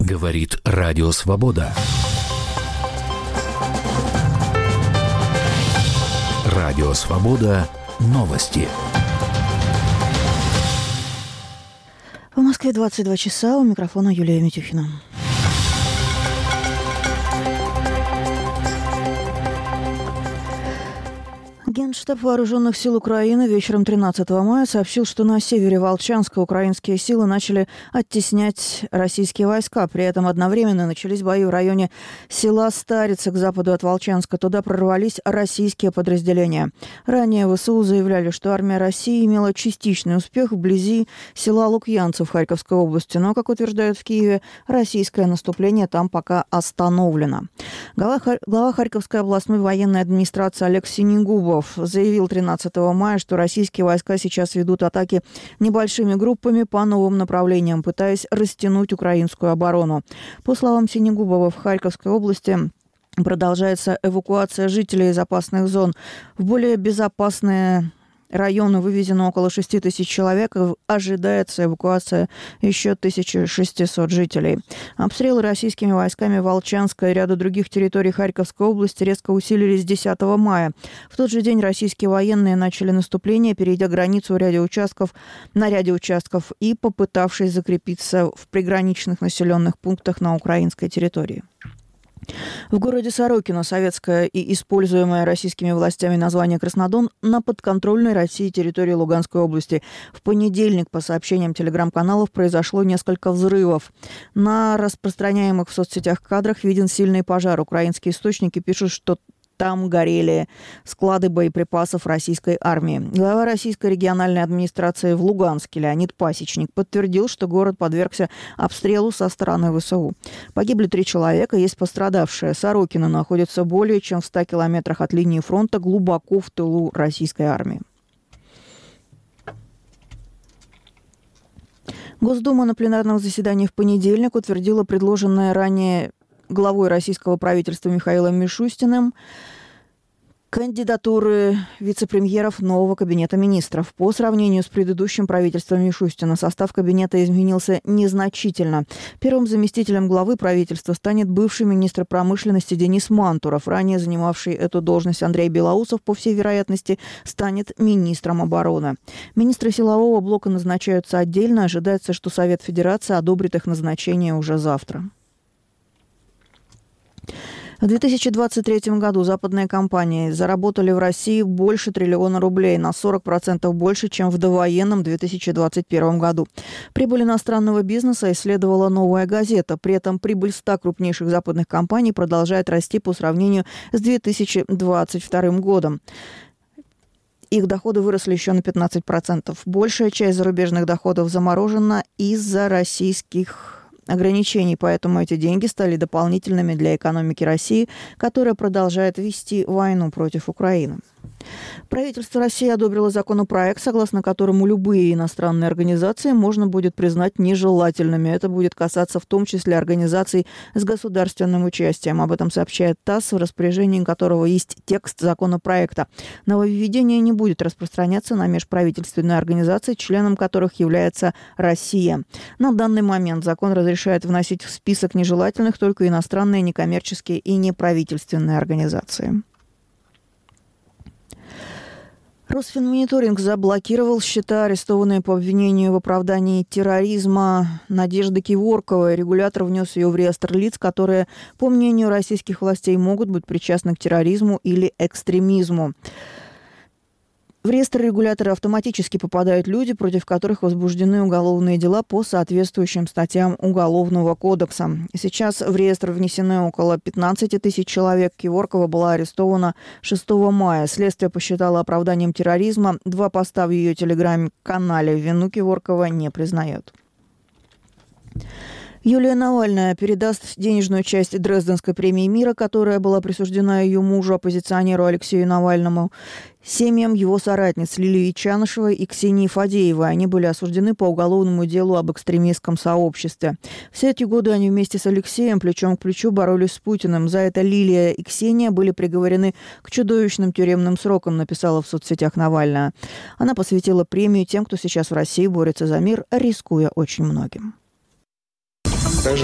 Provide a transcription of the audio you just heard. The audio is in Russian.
Говорит Радио Свобода. Радио Свобода. Новости. В Москве 22 часа. У микрофона Юлия Митюхина. Генштаб Вооруженных сил Украины вечером 13 мая сообщил, что на севере Волчанска украинские силы начали оттеснять российские войска. При этом одновременно начались бои в районе села Старицы к западу от Волчанска. Туда прорвались российские подразделения. Ранее ВСУ заявляли, что армия России имела частичный успех вблизи села Лукьянцы в Харьковской области. Но, как утверждают в Киеве, российское наступление там пока остановлено. Глава Харьковской областной военной администрации Олег Синегубов заявил 13 мая, что российские войска сейчас ведут атаки небольшими группами по новым направлениям, пытаясь растянуть украинскую оборону. По словам Синегубова, в Харьковской области продолжается эвакуация жителей из опасных зон. В более безопасные районы вывезено около 6 тысяч человек. Ожидается эвакуация еще 1600 жителей. Обстрелы российскими войсками Волчанска и ряда других территорий Харьковской области резко усилились 10 мая. В тот же день российские военные начали наступление, перейдя границу на ряде участков и попытавшись закрепиться в приграничных населенных пунктах на украинской территории. В городе Сорокино советское и используемое российскими властями название Краснодон на подконтрольной России территории Луганской области. В понедельник, по сообщениям телеграм-каналов, произошло несколько взрывов. На распространяемых в соцсетях кадрах виден сильный пожар. Украинские источники пишут, что там горели склады боеприпасов российской армии. Глава российской региональной администрации в Луганске Леонид Пасечник подтвердил, что город подвергся обстрелу со стороны ВСУ. Погибли 3 человека, есть пострадавшие. Сорокино находится более чем в 100 километрах от линии фронта, глубоко в тылу российской армии. Госдума на пленарном заседании в понедельник утвердила предложенное ранее главой российского правительства Михаилом Мишустиным кандидатуры вице-премьеров нового кабинета министров. По сравнению с предыдущим правительством Мишустина состав кабинета изменился незначительно. Первым заместителем главы правительства станет бывший министр промышленности Денис Мантуров. Ранее занимавший эту должность Андрей Белоусов, по всей вероятности, станет министром обороны. Министры силового блока назначаются отдельно. Ожидается, что Совет Федерации одобрит их назначение уже завтра. В 2023 году западные компании заработали в России больше триллиона рублей, на 40% больше, чем в довоенном 2021 году. Прибыль иностранного бизнеса исследовала «Новая газета». При этом прибыль 100 крупнейших западных компаний продолжает расти по сравнению с 2022 годом. Их доходы выросли еще на 15%. Большая часть зарубежных доходов заморожена из-за российских ограничений, поэтому эти деньги стали дополнительными для экономики России, которая продолжает вести войну против Украины. Правительство России одобрило законопроект, согласно которому любые иностранные организации можно будет признать нежелательными. Это будет касаться в том числе организаций с государственным участием. Об этом сообщает ТАСС, в распоряжении которого есть текст законопроекта. Нововведение не будет распространяться на межправительственные организации, членом которых является Россия. На данный момент закон разрешает вносить в список нежелательных только иностранные некоммерческие и неправительственные организации. Росфинмониторинг заблокировал счета, арестованные по обвинению в оправдании терроризма Надежды Киворковой. Регулятор внес ее в реестр лиц, которые, по мнению российских властей, могут быть причастны к терроризму или экстремизму. В реестр регулятора автоматически попадают люди, против которых возбуждены уголовные дела по соответствующим статьям Уголовного кодекса. Сейчас в реестр внесены около 15 тысяч человек. Киворкова была арестована 6 мая. Следствие посчитало оправданием терроризма. 2 поста в ее телеграм-канале. Вину Киворкова не признает. Юлия Навальная передаст денежную часть Дрезденской премии мира, которая была присуждена ее мужу, оппозиционеру Алексею Навальному, семьям его соратниц Лилии Чанышевой и Ксении Фадеевой. Они были осуждены по уголовному делу об экстремистском сообществе. Все эти годы они вместе с Алексеем плечом к плечу боролись с Путиным. За это Лилия и Ксения были приговорены к чудовищным тюремным срокам, написала в соцсетях Навальная. Она посвятила премию тем, кто сейчас в России борется за мир, рискуя очень многим. Также